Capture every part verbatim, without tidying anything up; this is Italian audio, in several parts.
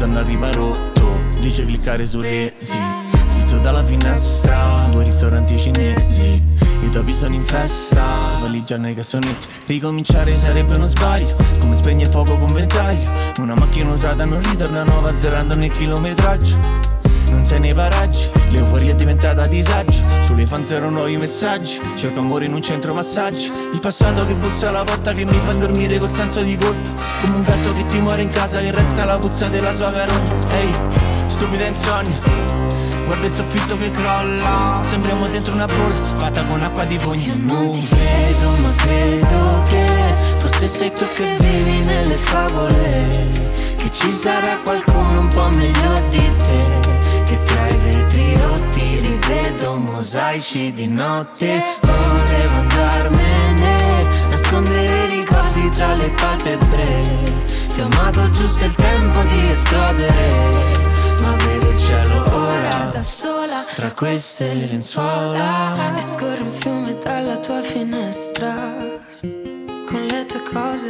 non arriva rotto, dice cliccare su resi. Sprizzo dalla finestra, due ristoranti cinesi, i topi sono in festa, svaligiano i cassonetti. Ricominciare sarebbe uno sbaglio, come spegne il fuoco con ventaglio. Una macchina usata non ritorna nuova, zerando nel chilometraggio. Non sei nei paraggi, l'euforia è diventata disagio. Sulle fan zero nuovi messaggi, cerco amore in un centro massaggi. Il passato che bussa alla porta, che mi fa dormire col senso di colpa, come un gatto che ti muore in casa, che resta la puzza della sua carogna. Ehi, hey, stupida insonnia, guarda il soffitto che crolla, sembriamo dentro una bolla fatta con acqua di fogna. Io non ti credo, ma credo che forse sei tu che vivi nelle favole, che ci sarà qualcuno un po' meglio di te, che tra i vetri rotti rivedo mosaici di notte. Volevo andarmene, nascondere i ricordi tra le palpebre. Ti ho amato giusto il tempo di esplodere, ma vedo il cielo ora da sola tra queste lenzuola. E scorre un fiume dalla tua finestra con le tue cose,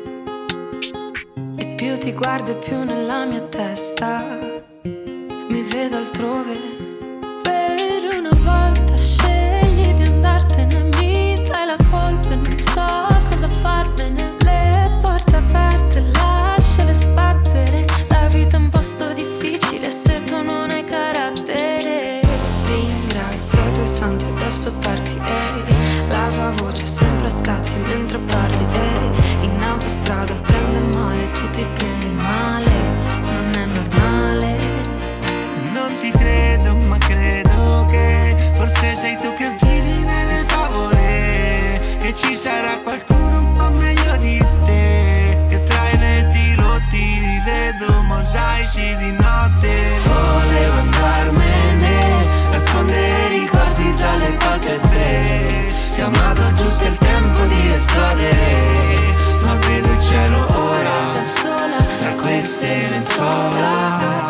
e più ti guardo e più nella mia testa mi vedo altrove. Per una volta scegli di andartene, mi dai la colpa e non so cosa farmene. Le porte aperte, lasciale sbattere, la vita è un posto difficile se tu non hai carattere. Ringrazio i tuoi santi, adesso parti, ehi. La tua voce sempre a scatti mentre parli, ehi. In autostrada prende male, tu ti prendi male, non è normale. Non ti credo, ma credo che forse sei tu che vivi nelle favole, che ci sarà qualcuno un po' meglio di te, che tra i netti rotti rivedo mosaici di notte. Volevo andarmene, nascondere i ricordi tra le palpebre. Ti ho amato giusto il tempo di esplodere, ma vedo il cielo ora da sola tra queste lenzuola.